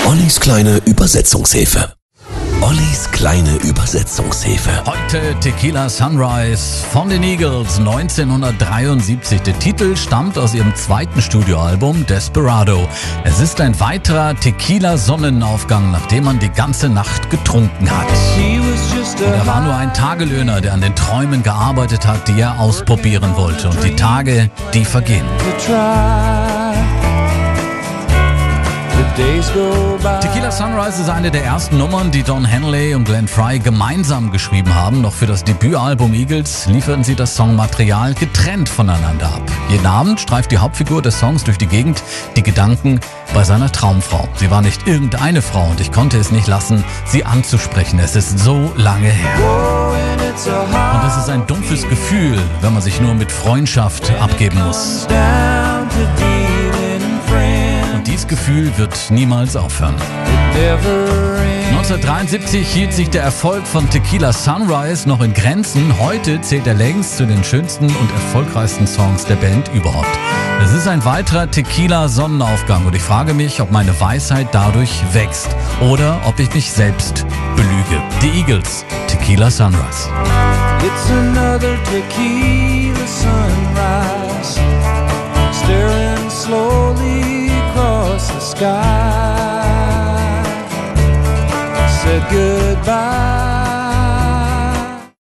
Ollis kleine Übersetzungshilfe. Ollis kleine Übersetzungshilfe. Heute Tequila Sunrise von den Eagles 1973. Der Titel stammt aus ihrem zweiten Studioalbum Desperado. Es ist ein weiterer Tequila-Sonnenaufgang, nachdem man die ganze Nacht getrunken hat. Und er war nur ein Tagelöhner, der an den Träumen gearbeitet hat, die er ausprobieren wollte. Und die Tage, die vergehen. Tequila Sunrise ist eine der ersten Nummern, die Don Henley und Glenn Frey gemeinsam geschrieben haben. Noch für das Debütalbum Eagles lieferten sie das Songmaterial getrennt voneinander ab. Jeden Abend streift die Hauptfigur des Songs durch die Gegend, die Gedanken bei seiner Traumfrau. Sie war nicht irgendeine Frau und ich konnte es nicht lassen, sie anzusprechen. Es ist so lange her. Und es ist ein dumpfes Gefühl, wenn man sich nur mit Freundschaft abgeben muss. Dieses Gefühl wird niemals aufhören. 1973 hielt sich der Erfolg von Tequila Sunrise noch in Grenzen. Heute zählt er längst zu den schönsten und erfolgreichsten Songs der Band überhaupt. Es ist ein weiterer Tequila-Sonnenaufgang und ich frage mich, ob meine Weisheit dadurch wächst oder ob ich mich selbst belüge. Die Eagles, Tequila Sunrise. It's another tequila sunrise, staring slowly across the sky. Said good.